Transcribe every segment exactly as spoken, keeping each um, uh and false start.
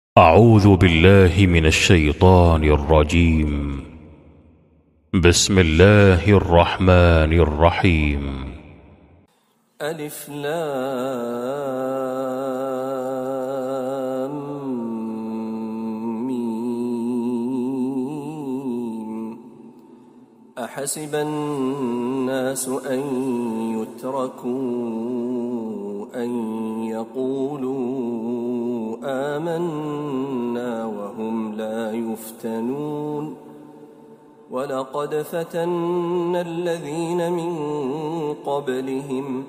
أعوذ بالله من الشيطان الرجيم. بسم الله الرحمن الرحيم. ألف لام ميم. أحسب الناس أن يتركوا أن يقولوا آمنا وهم لا يفتنون ولقد فتنا الذين من قبلهم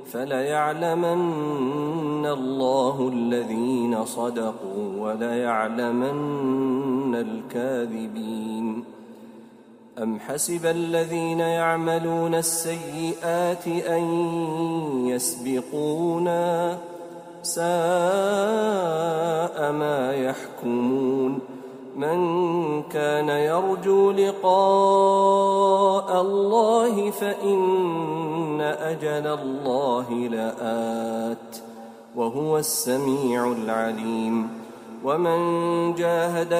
فليعلمن الله الذين صدقوا وليعلمن الكاذبين. أم حسب الذين يعملون السيئات أن يسبقونا ساء ما يحكمون. من كان يرجو لقاء الله فإن أجل الله لآت وهو السميع العليم. ومن جاهد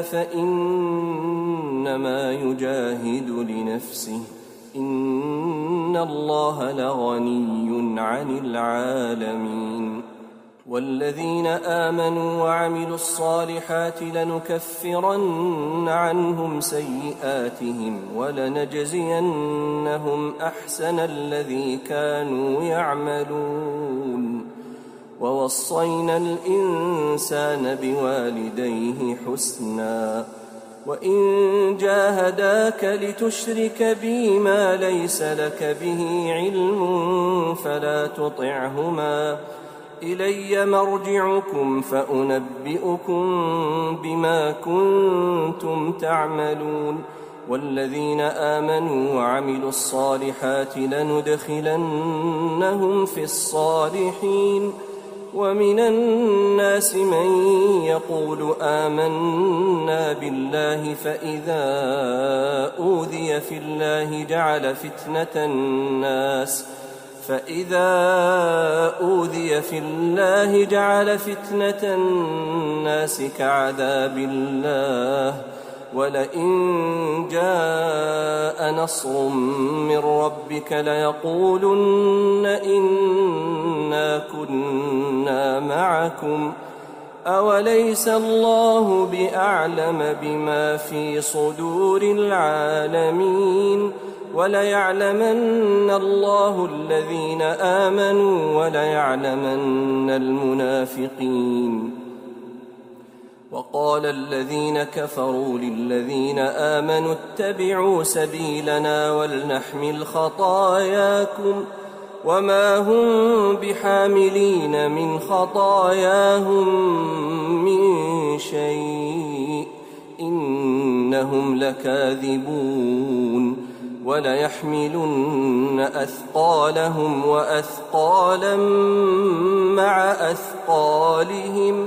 فإنما يجاهد لنفسه إن الله لغني عن العالمين. والذين آمنوا وعملوا الصالحات لنكفرن عنهم سيئاتهم ولنجزينهم أحسن الذي كانوا يعملون. ووصينا الإنسان بوالديه حسنا وإن جاهداك لتشرك بي ما ليس لك به علم فلا تطعهما إلي مرجعكم فأنبئكم بما كنتم تعملون. والذين آمنوا وعملوا الصالحات لندخلنهم في الصالحين. ومن الناس من يقول آمنا بالله فإذا أوذي في الله جعل فتنة الناس فإذا أوذي في الله جعل فتنة الناس كعذاب الله. ولئن جاء نصر من ربك ليقولن إنا كنا معكم أوليس الله بأعلم بما في صدور العالمين. وليعلمن الله الذين آمنوا وليعلمن المنافقين. وقال الذين كفروا للذين آمنوا اتبعوا سبيلنا ولنحمل خطاياكم وما هم بحاملين من خطاياهم من شيء إنهم لكاذبون. وليحملن أثقالهم وأثقالا مع أثقالهم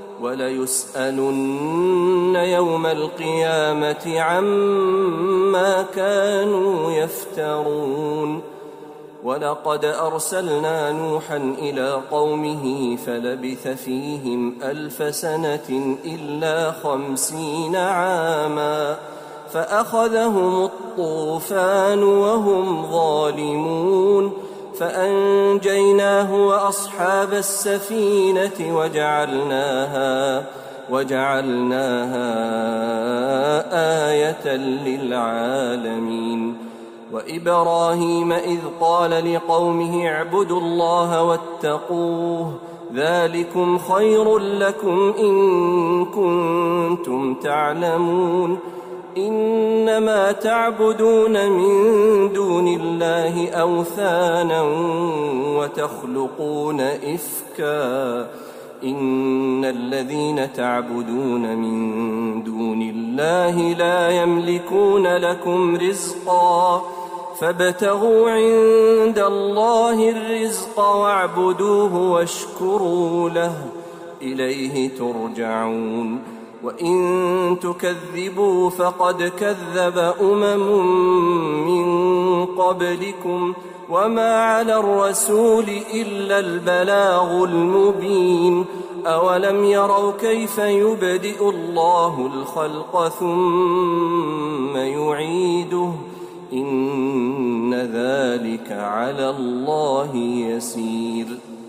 وليسألن يوم القيامة عما كانوا يفترون. ولقد أرسلنا نوحا إلى قومه فلبث فيهم ألف سنة إلا خمسين عاما فأخذهم الطوفان وهم ظالمون فأنجيناه وأصحاب السفينة وجعلناها وجعلناها آية للعالمين. وإبراهيم إذ قال لقومه اعبدوا الله واتقوه ذلكم خير لكم إن كنتم تعلمون. إنما تعبدون من دون الله أوثانا وتخلقون إفكا إن الذين تعبدون من دون الله لا يملكون لكم رزقا فابتغوا عند الله الرزق واعبدوه واشكروا له إليه ترجعون. وإن تكذبوا فقد كذب أمم من قبلكم وما على الرسول إلا البلاغ المبين أولم يروا كيف يبدئ الله الخلق ثم يعيده إن ذلك على الله يسير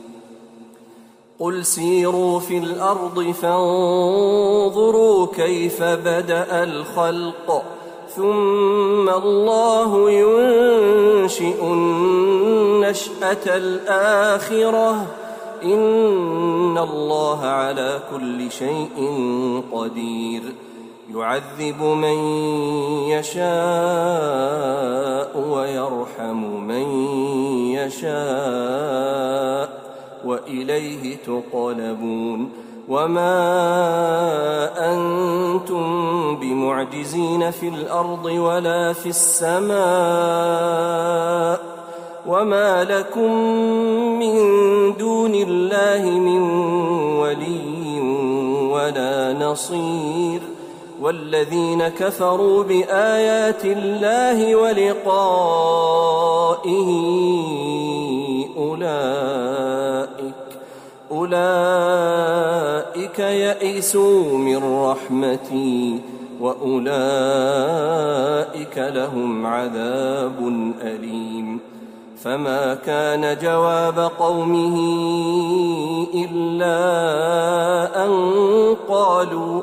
قل سيروا في الأرض فانظروا كيف بدأ الخلق ثم الله ينشئ النشأة الآخرة إن الله على كل شيء قدير يعذب من يشاء ويرحم من يشاء وإليه تقلبون وما أنتم بمعجزين في الأرض ولا في السماء وما لكم من دون الله من ولي ولا نصير والذين كفروا بآيات الله ولقائه أولئك أولئك يئسوا من رحمتي وأولئك لهم عذاب أليم فما كان جواب قومه إلا أن قالوا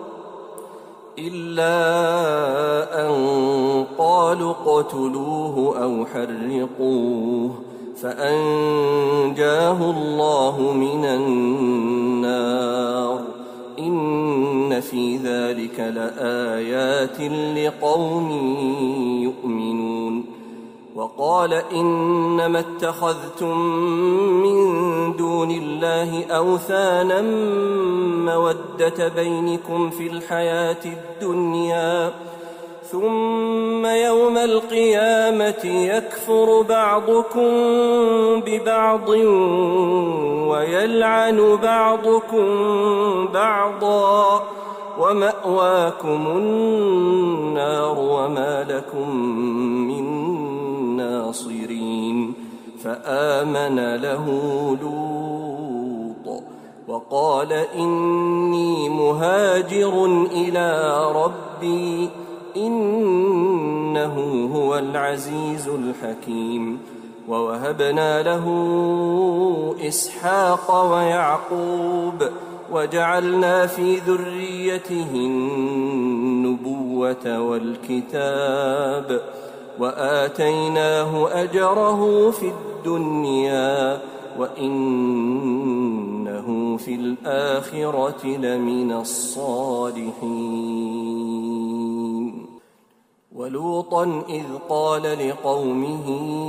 إلا أن قالوا اقتلوه أو حرقوه فأنجاه الله من النار إن في ذلك لآيات لقوم يؤمنون وقال إنما اتخذتم من دون الله أوثانا مودة بينكم في الحياة الدنيا ثم يوم القيامة يكفر بعضكم ببعض ويلعن بعضكم بعضا ومأواكم النار وما لكم من ناصرين فآمن له لوط وقال إني مهاجر إلى ربي إنه هو العزيز الحكيم ووهبنا له إسحاق ويعقوب وجعلنا في ذريته النبوة والكتاب وآتيناه أجره في الدنيا وإنه في الآخرة لمن الصالحين ولوطا إذ قال لقومه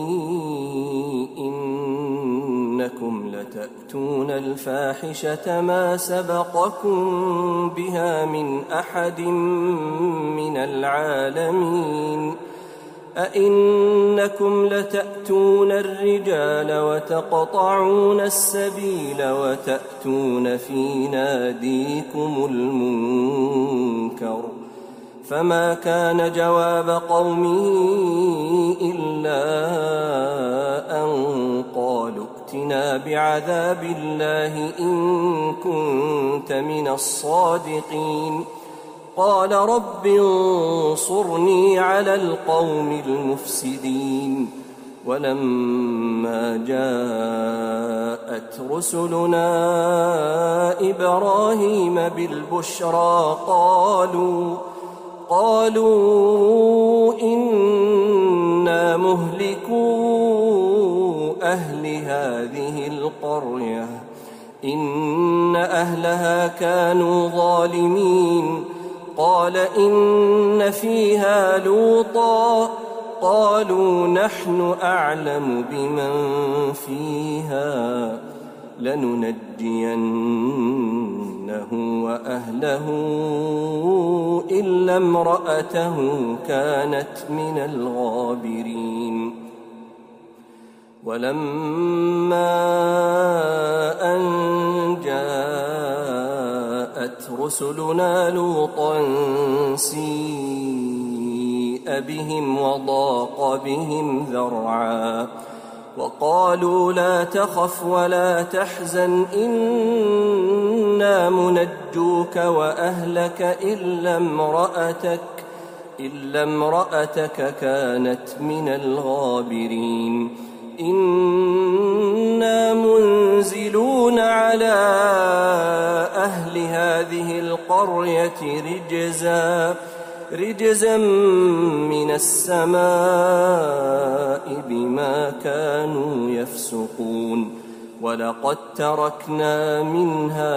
إنكم لتأتون الفاحشة ما سبقكم بها من أحد من العالمين أئنكم لتأتون الرجال وتقطعون السبيل وتأتون في ناديكم المنكر فما كان جواب قومه إلا أن قالوا ائتنا بعذاب الله إن كنت من الصادقين قال رب انصرني على القوم المفسدين ولما جاءت رسلنا إبراهيم بالبشرى قالوا قالوا إنا مهلكو أهل هذه القرية إن أهلها كانوا ظالمين قال إن فيها لوطا قالوا نحن أعلم بمن فيها لننجينه وأهله إلا امرأته كانت من الغابرين ولما أن جاءت رسلنا لوطا سيء بهم وضاق بهم ذرعا وقالوا لا تخف ولا تحزن إن إنا منجوك وأهلك إلا امرأتك إلا امرأتك كانت من الغابرين إنا منزلون على أهل هذه القرية رجزا رجزا من السماء بما كانوا يفسقون ولقد تركنا منها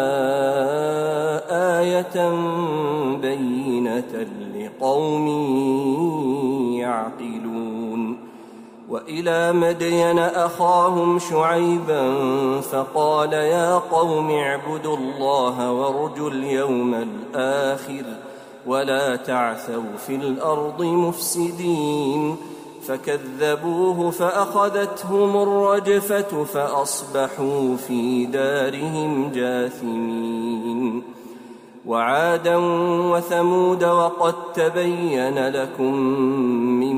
آية بينة لقوم يعقلون وإلى مدين أخاهم شعيبا فقال يا قوم اعبدوا الله وارجوا اليوم الآخر ولا تعثوا في الأرض مفسدين فكذبوه فأخذتهم الرجفة فأصبحوا في دارهم جاثمين وعادا وثمود وقد تبين لكم من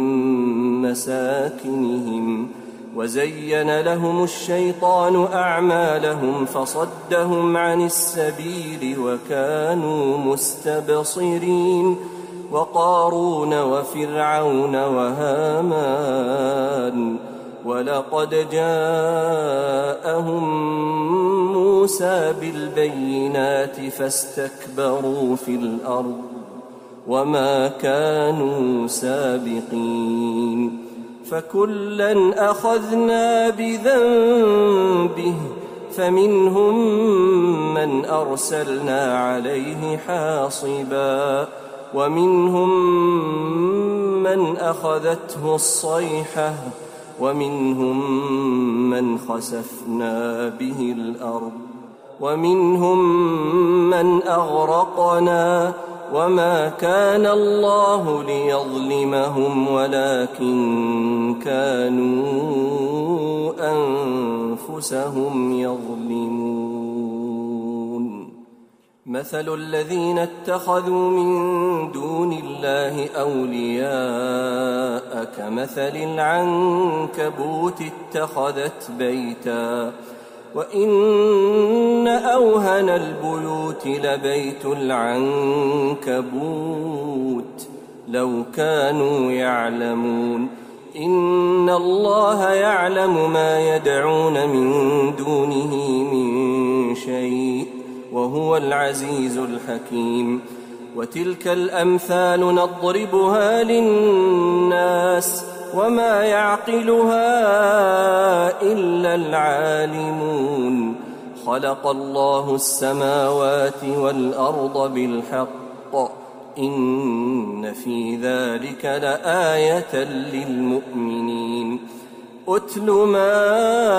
مساكنهم وزين لهم الشيطان أعمالهم فصدهم عن السبيل وكانوا مستبصرين وقارون وفرعون وهامان ولقد جاءهم موسى بالبينات فاستكبروا في الأرض وما كانوا سابقين فكلا أخذنا بذنبه فمنهم من أرسلنا عليه حاصبا ومنهم من أخذته الصيحة ومنهم من خسفنا به الأرض ومنهم من أغرقنا وما كان الله ليظلمهم ولكن كانوا أنفسهم يظلمون مثل الذين اتخذوا من دون الله أولياء كمثل العنكبوت اتخذت بيتا وإن أوهن البيوت لبيت العنكبوت لو كانوا يعلمون إن الله يعلم ما يدعون من دونه من شيء وهو العزيز الحكيم وتلك الأمثال نضربها للناس وما يعقلها إلا العالمون خلق الله السماوات والأرض بالحق إن في ذلك لآية للمؤمنين أتل ما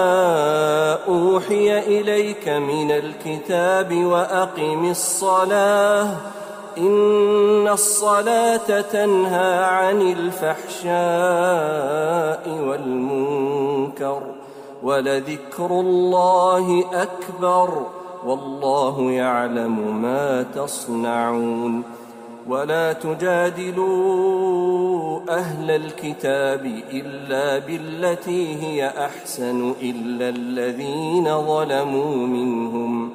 أوحي إليك من الكتاب وأقم الصلاة إن الصلاة تنهى عن الفحشاء والمنكر ولذكر الله أكبر والله يعلم ما تصنعون ولا تجادلوا أهل الكتاب إلا بالتي هي أحسن إلا الذين ظلموا منهم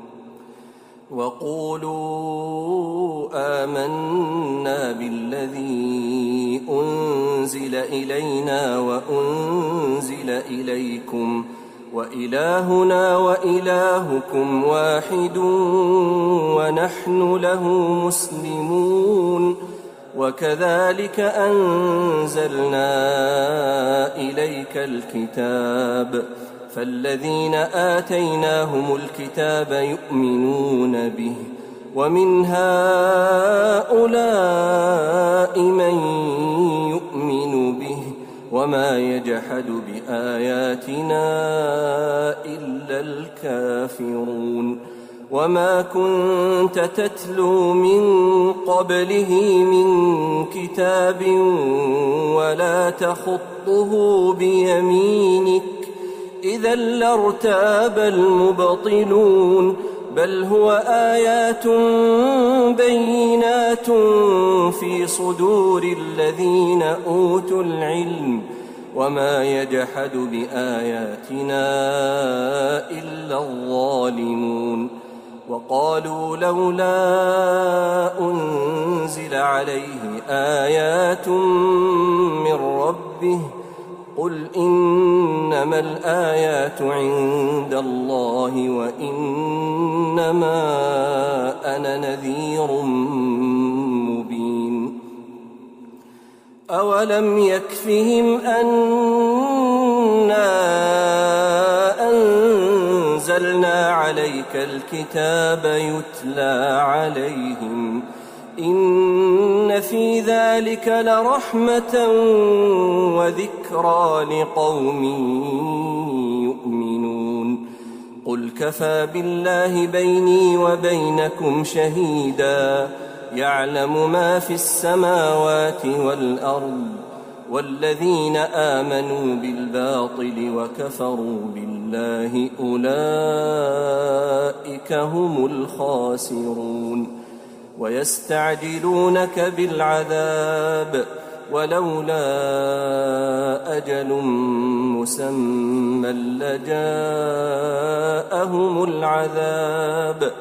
وقولوا آمنا بالذي أنزل إلينا وأنزل إليكم وإلهنا وإلهكم واحد ونحن له مسلمون وكذلك أنزلنا إليك الكتاب فالذين آتيناهم الكتاب يؤمنون به ومن هؤلاء من يؤمن به وما يجحد بآياتنا إلا الكافرون وما كنت تتلو من قبله من كتاب ولا تخطه بيمينك إذا لارتاب المبطلون بل هو آيات بينات في صدور الذين أوتوا العلم وما يجحد بآياتنا إلا الظالمون وقالوا لولا أنزل عليه آيات من ربه قل إنما الآيات عند الله وإنما أنا نذير مبين أولم يكفهم أنا أنزلنا عليك الكتاب يتلى عليهم إن في ذلك لرحمة وذكرى لقوم يؤمنون قل كفى بالله بيني وبينكم شهيدا يعلم ما في السماوات والأرض والذين آمنوا بالباطل وكفروا بالله أولئك هم الخاسرون ويستعجلونك بالعذاب ولولا أجل مسمى لجاءهم العذاب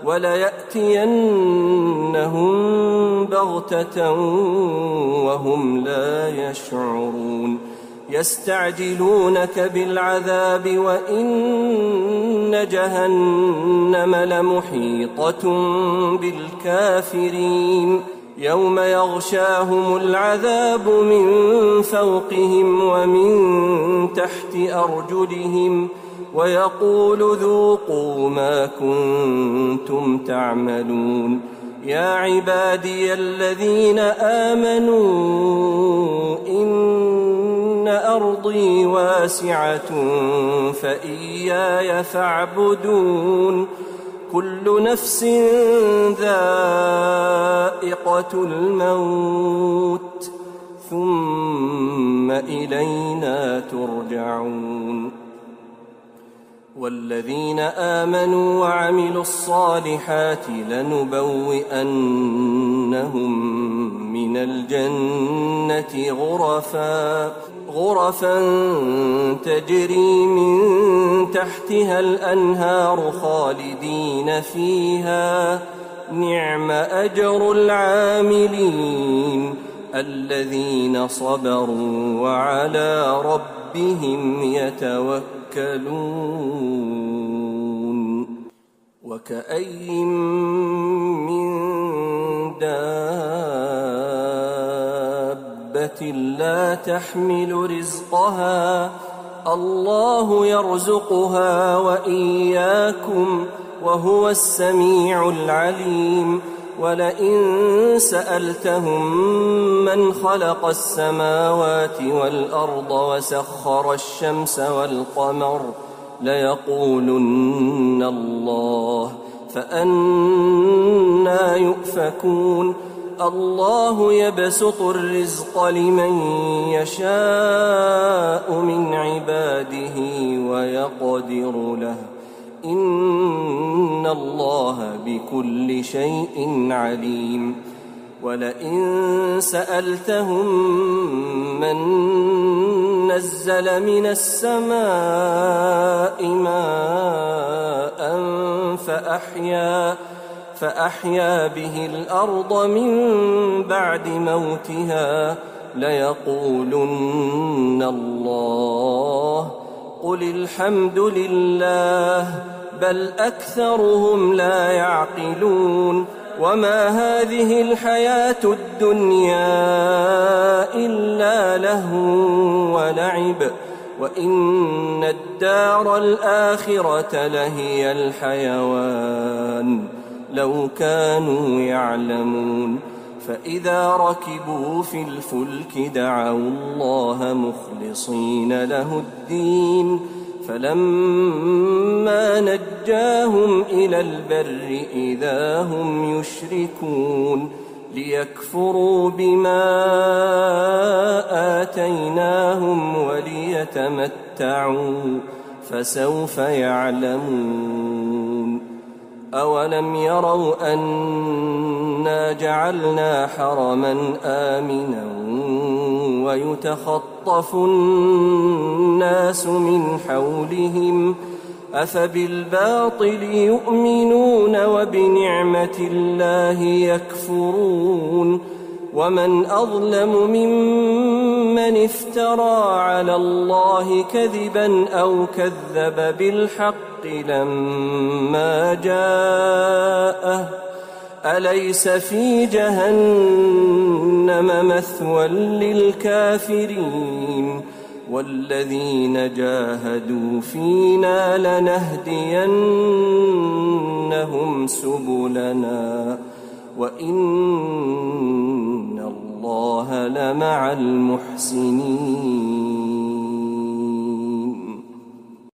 وليأتينهم بغتة وهم لا يشعرون يستعجلونك بالعذاب وإن جهنم لمحيطة بالكافرين يوم يغشاهم العذاب من فوقهم ومن تحت أرجلهم ويقول ذوقوا ما كنتم تعملون يا عبادي الذين آمنوا إن أرضي واسعة فإياي فاعبدون كل نفس ذائقة الموت ثم إلينا ترجعون والذين آمنوا وعملوا الصالحات لنبوئنهم من الجنة غرفا غرفا تجري من تحتها الأنهار خالدين فيها نعم أجر العاملين الذين صبروا وعلى ربهم يتوكلون وكأي من دابة لا تحمل رزقها الله يرزقها وإياكم وهو السميع العليم ولئن سألتهم من خلق السماوات والأرض وسخر الشمس والقمر ليقولن الله فأنى يؤفكون الله يبسط الرزق لمن يشاء من عباده ويقدر له إن الله بكل شيء عليم ولئن سألتهم من نزل من السماء ماء فأحيا فأحيا به الأرض من بعد موتها ليقولن الله قل الحمد لله بل أكثرهم لا يعقلون وما هذه الحياة الدنيا إلا لهو ولعب وإن الدار الآخرة لهي الحيوان لو كانوا يعلمون فإذا ركبوا في الفلك دعوا الله مخلصين له الدين فلما نجاهم إلى البر إذا هم يشركون ليكفروا بما آتيناهم وليتمتعوا فسوف يعلمون أولم يروا أنا جعلنا حرما آمنا ويتخطف الناس من حولهم أفبالباطل يؤمنون وبنعمة الله يكفرون ومن أظلم ممن افترى على الله كذبا أو كذب بالحق لما جاءه أليس في جهنم مثوى للكافرين والذين جاهدوا فينا لنهدينهم سبلنا وإن الله لمع المحسنين